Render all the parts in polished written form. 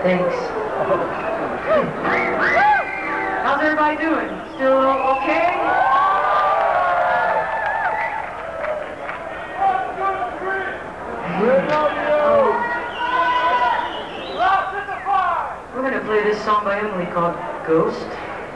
Thanks. How's everybody doing? Still okay? We're gonna play this song by Emily called Ghost.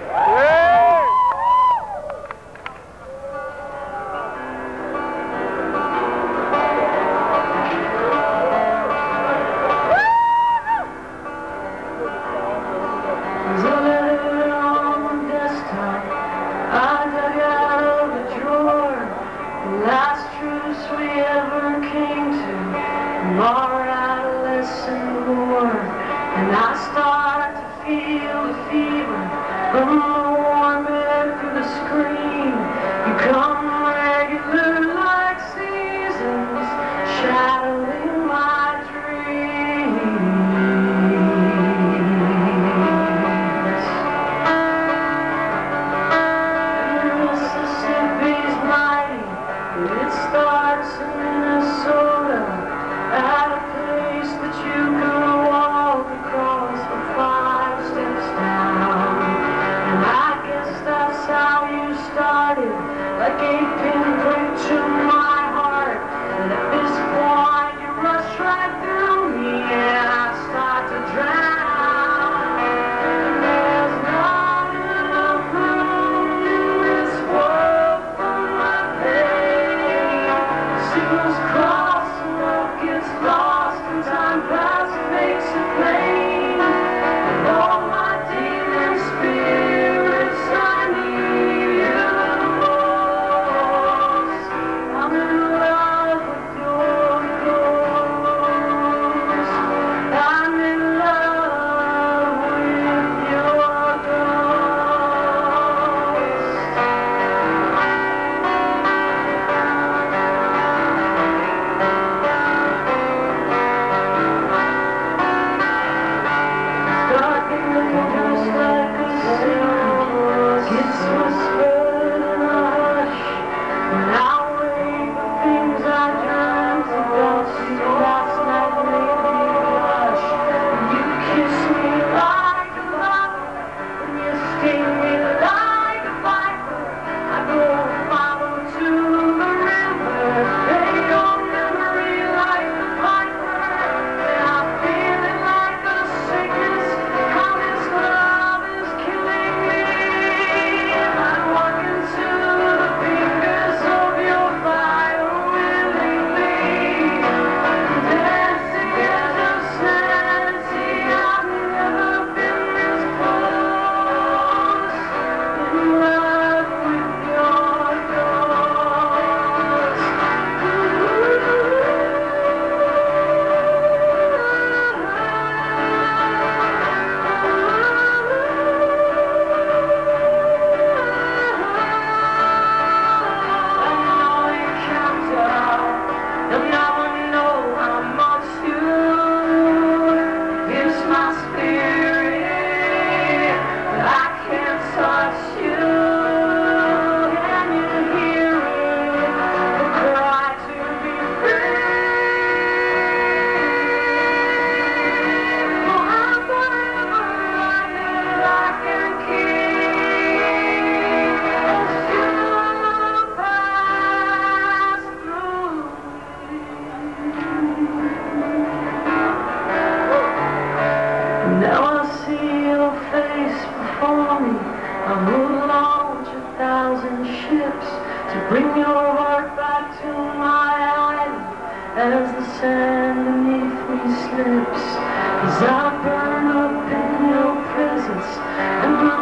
And I start to feel the fever from the warm air through the screen. You come regular like seasons, shadowing my dreams. Mississippi's mighty, it starts in Minnesota at a place that you could walk across for 5 steps down. And I guess that's how you started, like a pinprick to my heart. And at this point you rush right through me and I start to drown. And there's not enough room in this world for my pain. Seals cross and love gets lost and time passes makes it plain. And all my demon spirits, I need you the most. I'm in love with your ghost. I'm in love with your ghost. Starting looking just like a secret gets whispered in a hush. When I wake, the things I dreamt about you last night make me blush. You kiss me like a lover, and you sting me like a viper. I go follow to the river, lay your memory like the viper. And I feel it like a sickness, how this love is killing me. I walk into the fingers of your fire willingly, dancing as a sanity. I've never been this close, in love with your ghost. They'll never know how much you pierce my spirit, but I can't touch you. Can you hear it? The cry to be free. For I'm forever under lock and key. As you pass through. Now I see your face before me. I will launch 1,000 ships to bring your heart back to my island as the sand beneath me slips. As I burn up in your presence and my